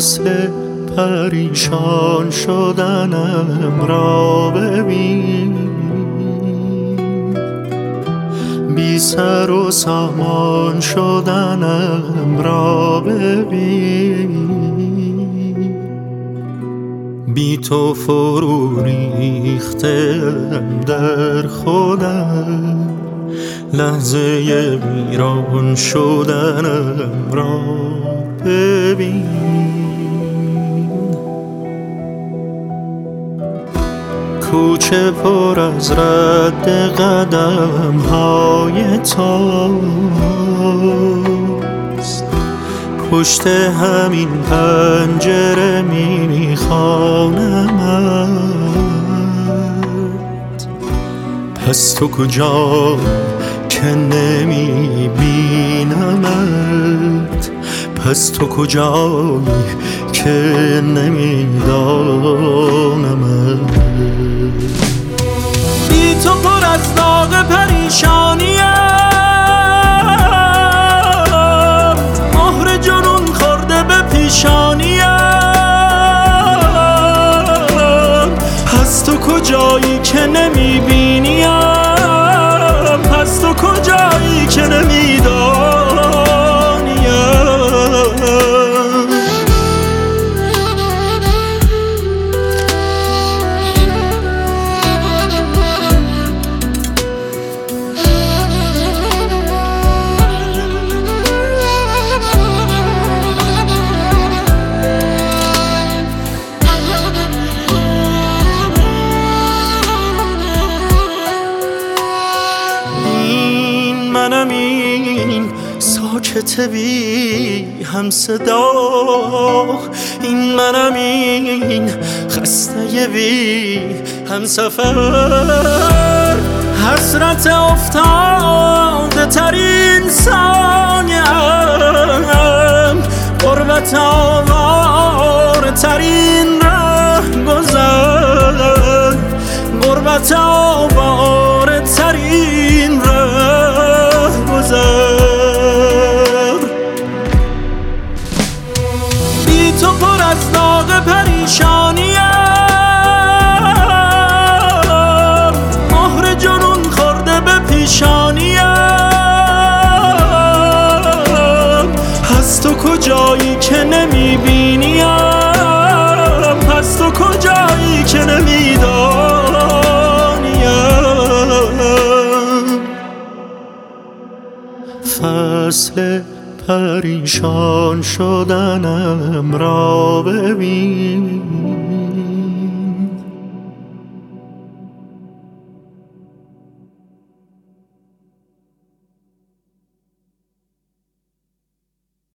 فصل پریشان شدنم را ببین، بی سر و سامان شدنم را ببین، بی تو فرو ریختم در خودم، لحظه ویران شدنم را ببین. کوچه پر از رد قدم های توست، پشت همین پنجره میخوانمت. پس تو کجا که نمیبینمت، پس تو کجایی که نمیدانمت. بی تو پر از داغ پریشانیم، مهر جنون خورده به پیشانیم. پس تو کجایی که نمیبینیم، پس تو کجایی که نمیدانیم. منم این ساکت بی هم صدا، این منم این خسته بی هم سفر. حسرت افتاده ترین ثانیم، غربت آواره ترین رهگذر، غربت آواره ترین بی تو پر از داغ پریشانیم، مهر جنون خورده به پیشانیم. پس تو کجایی که نمیبینیم، پس تو کجایی که نمیدانیم. فصل پریشان شدنم را ببین،